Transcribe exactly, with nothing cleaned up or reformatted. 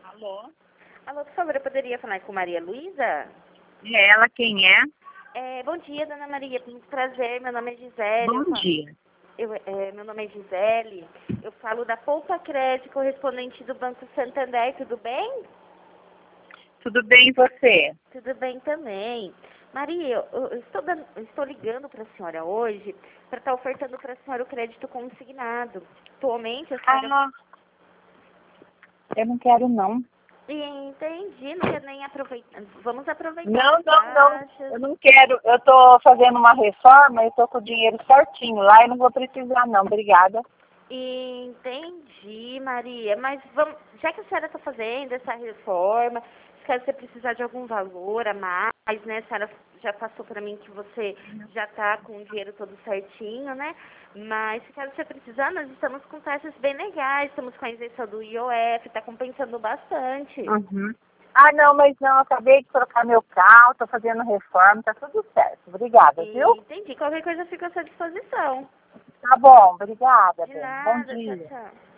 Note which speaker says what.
Speaker 1: Alô?
Speaker 2: Alô, por favor, eu poderia falar com Maria Luísa?
Speaker 1: É ela, quem é?
Speaker 2: É, bom dia, dona Maria, muito prazer, meu nome é Gisele.
Speaker 1: Bom
Speaker 2: eu falo,
Speaker 1: dia.
Speaker 2: eu, é, meu nome é Gisele, eu falo da Poupa Crédito, correspondente do Banco Santander, tudo bem?
Speaker 1: Tudo bem e você?
Speaker 2: Tudo bem também. Maria, eu, eu estou, dando, eu estou ligando para a senhora hoje para estar ofertando para a senhora o crédito consignado. Atualmente, a senhora...
Speaker 1: Ah, eu não quero não.
Speaker 2: Entendi, não quer nem aproveitar. Vamos aproveitar
Speaker 1: Não,
Speaker 2: as
Speaker 1: não, não.
Speaker 2: taxas.
Speaker 1: Eu não quero. Eu estou fazendo uma reforma, eu estou com o dinheiro certinho lá e não vou precisar não. Obrigada.
Speaker 2: Entendi, Maria. Mas vamos, já que a senhora está fazendo essa reforma, se você precisar de algum valor a mais, né? A senhora já passou para mim que você já está com o dinheiro todo certinho, né? Mas se caso você precisar, nós estamos com taxas bem legais, estamos com a isenção do I O F, está compensando bastante.
Speaker 1: Uhum. Ah, não, mas não, eu acabei de trocar meu carro, estou fazendo reforma, tá tudo certo. Obrigada, viu?
Speaker 2: Entendi. Qualquer coisa fica à sua disposição.
Speaker 1: Tá bom, obrigada,
Speaker 2: De
Speaker 1: bem. Bom
Speaker 2: nada, tchau,
Speaker 1: dia.
Speaker 2: tchau.